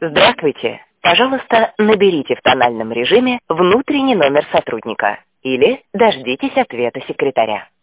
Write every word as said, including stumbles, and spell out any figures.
Здравствуйте. Пожалуйста, наберите в тональном режиме внутренний номер сотрудника или дождитесь ответа секретаря.